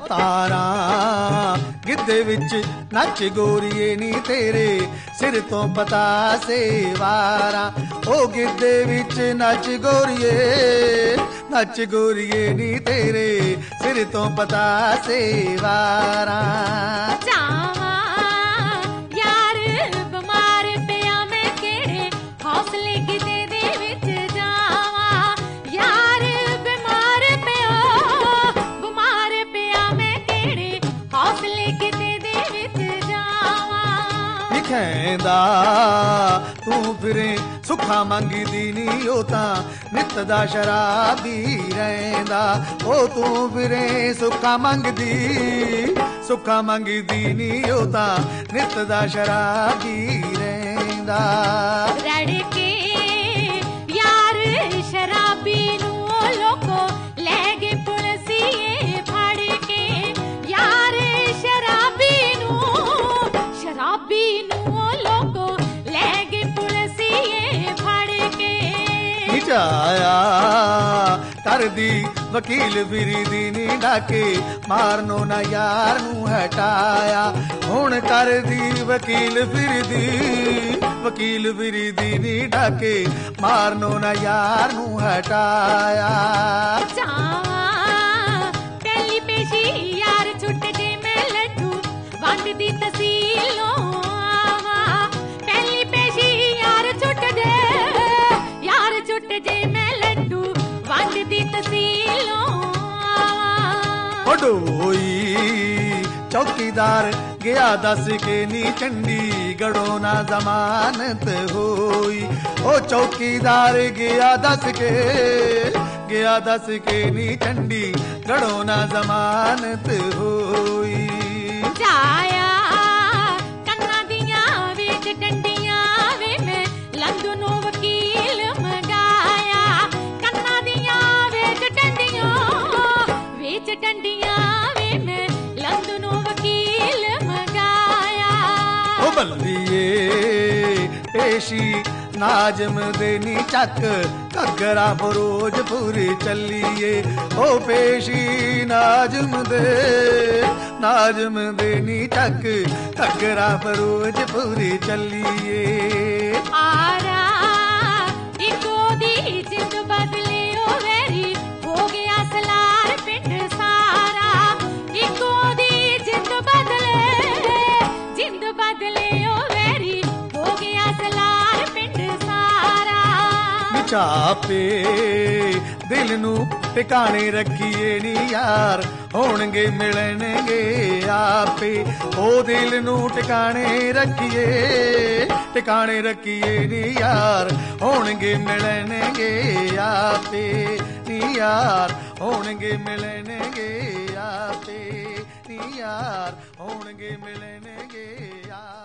तारा गिद्धे विच नच गोरीए नी तेरे सिर तो पता से वारा ओ गिद्धे विच नच गोरीए नी तेरे सिर तो पता से वारा यार बमार पिया मैं केड़े हौसले गिद्धे दे विच जावा यार बमार पिया मैं केड़े हौसले गिद्धे दे विच जावा लिखैंदा तू फिरे सुखा मंगदी नी ओ तां नित दा शराबी रहिंदा ओ तू फिरे सुखा मंगदी नी ओ तां नित दा शराबी रहिंदा रड़के यार शराबी नू लोको ले गए पुलिसिए फड़ के यार शराबी नू लोको ले गए पुलिसिए फड़ के निचाया कर दी वकील फिरी नी डाके मारनो ना यार नू हटाया हुण कर दी वकील फिरी नी डाके मारनो ना यार नू हटाया पहली पेशी यार छुट जे मैं लड्डू वंड दी तसीलों आवा पहली पेशी यार छुट जे मैं लड्डू वंड दी तसीलों आवा डोई चौकीदार गया दस के नी चंडीगढ़ों ना जमानत होई ओ चौकीदार गया दस के नी चंडीगढ़ों ना जमानत होई जाया कन्ना दिया वेच डंडियां वे मैं लंदनो वकील मंगाया कन्ना दिया वेच डंडियां वे मैं लंदनो वकील मंगाया ओ बल्लिए पेशी नाजम देनी चक घगरा फिरोजपुर चलिए ओ पेशी नाजम देनी चक घगरा फिरोजपुर चलिए आरा इको दी जिंद बदले ओ वेरी हो गया सलार पिंड सारा इको दी जिंद बदले ओ वेरी हो गया सलार पिंड सारा छापे दिल नू टिकाने रखिए नी यार होणगे मिलणगे आपे ओ दिल नू टिकाने रखिए नी यार होणगे मिलणगे आपे नी यार होणगे मिलणगे आपे नी यार होणगे मिलणगे आपे